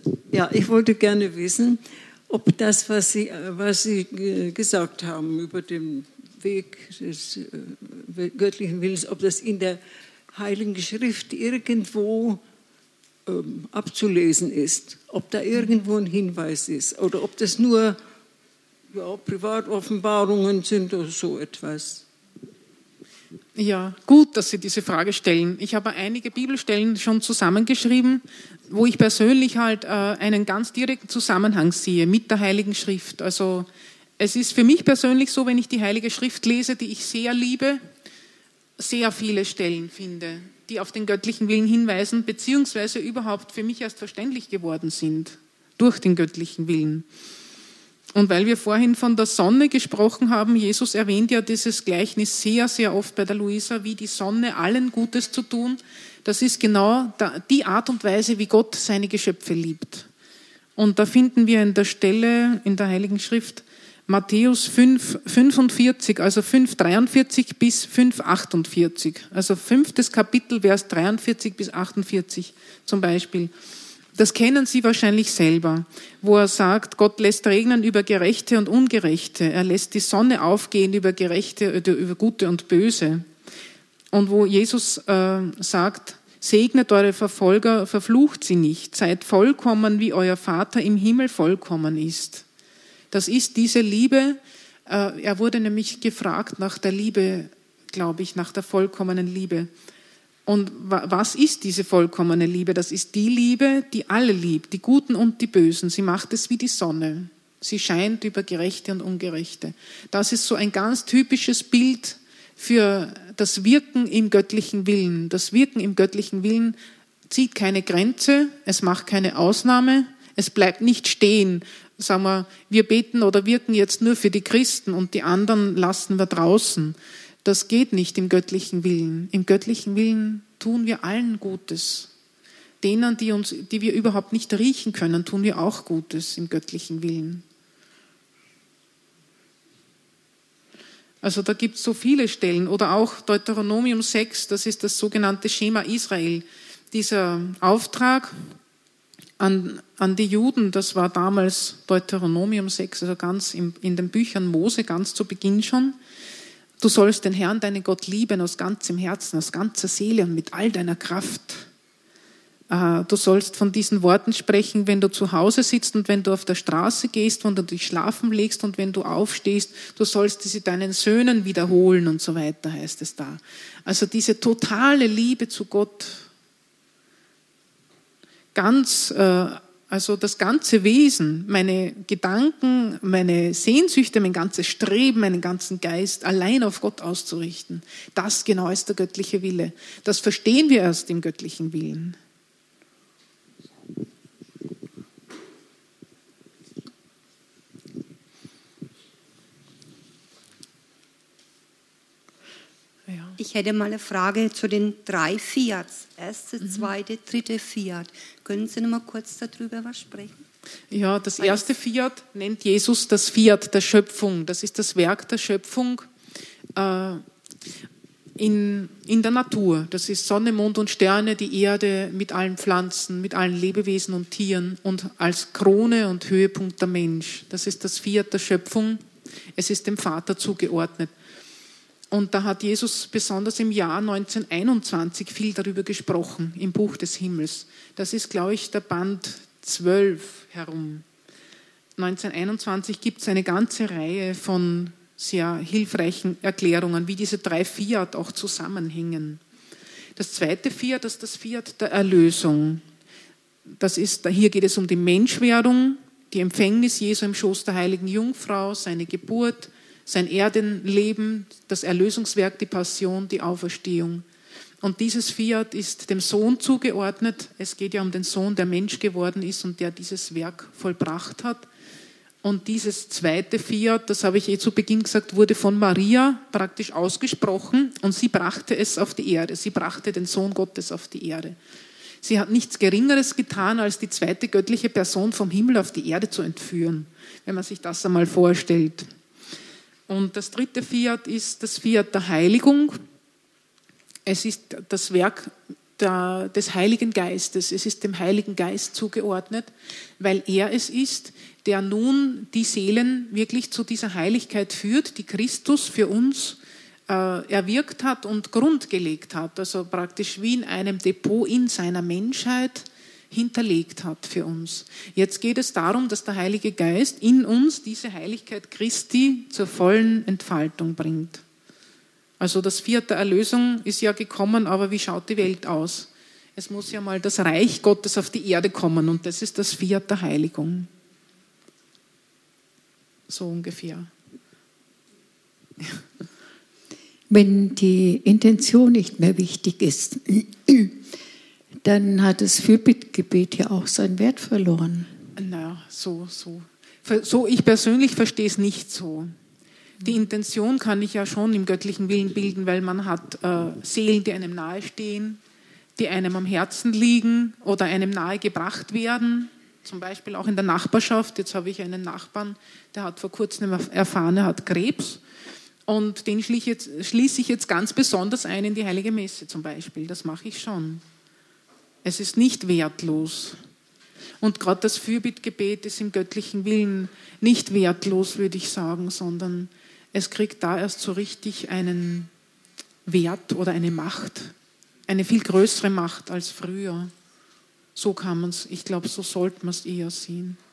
Ja, ich wollte gerne wissen, ob das, was Sie gesagt haben über den Weg des göttlichen Willens, ob das in der Heiligen Schrift irgendwo abzulesen ist, ob da irgendwo ein Hinweis ist oder ob das nur Privatoffenbarungen sind oder so etwas. Ja, gut, dass Sie diese Frage stellen. Ich habe einige Bibelstellen schon zusammengeschrieben, wo ich persönlich halt einen ganz direkten Zusammenhang sehe mit der Heiligen Schrift. Also es ist für mich persönlich so, wenn ich die Heilige Schrift lese, die ich sehr liebe, sehr viele Stellen finde, die auf den göttlichen Willen hinweisen, beziehungsweise überhaupt für mich erst verständlich geworden sind durch den göttlichen Willen. Und weil wir vorhin von der Sonne gesprochen haben, Jesus erwähnt ja dieses Gleichnis sehr, sehr oft bei der Luisa, wie die Sonne allen Gutes zu tun. Das ist genau die Art und Weise, wie Gott seine Geschöpfe liebt. Und da finden wir in der Stelle in der Heiligen Schrift Matthäus 5,45, also 5,43 bis 5,48. Also 5. Kapitel, Vers 43 bis 48 zum Beispiel. Das kennen Sie wahrscheinlich selber, wo er sagt, Gott lässt regnen über Gerechte und Ungerechte. Er lässt die Sonne aufgehen über Gerechte, über Gute und Böse. Und wo Jesus sagt, segnet eure Verfolger, verflucht sie nicht. Seid vollkommen, wie euer Vater im Himmel vollkommen ist. Das ist diese Liebe. Er wurde nämlich gefragt nach der Liebe, glaube ich, nach der vollkommenen Liebe. Und was ist diese vollkommene Liebe? Das ist die Liebe, die alle liebt, die Guten und die Bösen. Sie macht es wie die Sonne. Sie scheint über Gerechte und Ungerechte. Das ist so ein ganz typisches Bild für das Wirken im göttlichen Willen. Das Wirken im göttlichen Willen zieht keine Grenze, es macht keine Ausnahme, es bleibt nicht stehen. Sagen wir beten oder wirken jetzt nur für die Christen und die anderen lassen wir draußen. Das geht nicht im göttlichen Willen. Im göttlichen Willen tun wir allen Gutes. Denen, die wir überhaupt nicht riechen können, tun wir auch Gutes im göttlichen Willen. Also da gibt es so viele Stellen. Oder auch Deuteronomium 6, das ist das sogenannte Schema Israel. Dieser Auftrag an die Juden, das war damals Deuteronomium 6, also ganz in den Büchern Mose, ganz zu Beginn schon. Du sollst den Herrn, deinen Gott, lieben aus ganzem Herzen, aus ganzer Seele und mit all deiner Kraft. Du sollst von diesen Worten sprechen, wenn du zu Hause sitzt und wenn du auf der Straße gehst, wenn du dich schlafen legst und wenn du aufstehst. Du sollst sie deinen Söhnen wiederholen und so weiter, heißt es da. Also diese totale Liebe zu Gott, also das ganze Wesen, meine Gedanken, meine Sehnsüchte, mein ganzes Streben, meinen ganzen Geist allein auf Gott auszurichten. Das genau ist der göttliche Wille. Das verstehen wir erst im göttlichen Willen. Ich hätte mal eine Frage zu den 3 Fiats. Erste, zweite, dritte Fiat. Können Sie noch mal kurz darüber was sprechen? Ja, das erste Fiat nennt Jesus das Fiat der Schöpfung. Das ist das Werk der Schöpfung in der Natur. Das ist Sonne, Mond und Sterne, die Erde mit allen Pflanzen, mit allen Lebewesen und Tieren und als Krone und Höhepunkt der Mensch. Das ist das Fiat der Schöpfung. Es ist dem Vater zugeordnet. Und da hat Jesus besonders im Jahr 1921 viel darüber gesprochen, im Buch des Himmels. Das ist, glaube ich, der Band 12 herum. 1921 gibt es eine ganze Reihe von sehr hilfreichen Erklärungen, wie diese 3 Fiat auch zusammenhängen. Das zweite Fiat ist das Fiat der Erlösung. Hier geht es um die Menschwerdung, die Empfängnis Jesu im Schoß der heiligen Jungfrau, seine Geburt, sein Erdenleben, das Erlösungswerk, die Passion, die Auferstehung. Und dieses Fiat ist dem Sohn zugeordnet. Es geht ja um den Sohn, der Mensch geworden ist und der dieses Werk vollbracht hat. Und dieses zweite Fiat, das habe ich zu Beginn gesagt, wurde von Maria praktisch ausgesprochen und sie brachte es auf die Erde. Sie brachte den Sohn Gottes auf die Erde. Sie hat nichts Geringeres getan, als die zweite göttliche Person vom Himmel auf die Erde zu entführen, wenn man sich das einmal vorstellt. Und das dritte Fiat ist das Fiat der Heiligung. Es ist das Werk des Heiligen Geistes. Es ist dem Heiligen Geist zugeordnet, weil er es ist, der nun die Seelen wirklich zu dieser Heiligkeit führt, die Christus für uns erwirkt hat und grundgelegt hat. Also praktisch wie in einem Depot in seiner Menschheit hinterlegt hat für uns. Jetzt geht es darum, dass der Heilige Geist in uns diese Heiligkeit Christi zur vollen Entfaltung bringt. Also das 4. Erlösung ist ja gekommen, aber wie schaut die Welt aus? Es muss ja mal das Reich Gottes auf die Erde kommen und das ist das 4. Heiligung. So ungefähr. Wenn die Intention nicht mehr wichtig ist, dann hat das Fürbittgebet ja auch seinen Wert verloren. Na, so. Ich persönlich verstehe es nicht so. Die Intention kann ich ja schon im göttlichen Willen bilden, weil man hat Seelen, die einem nahestehen, die einem am Herzen liegen oder einem nahe gebracht werden. Zum Beispiel auch in der Nachbarschaft. Jetzt habe ich einen Nachbarn, der hat vor kurzem erfahren, er hat Krebs. Und den schließe ich jetzt ganz besonders ein in die Heilige Messe zum Beispiel. Das mache ich schon. Es ist nicht wertlos. Und gerade das Fürbittgebet ist im göttlichen Willen nicht wertlos, würde ich sagen, sondern es kriegt da erst so richtig einen Wert oder eine Macht. Eine viel größere Macht als früher. So kann man es, ich glaube, so sollte man es eher sehen.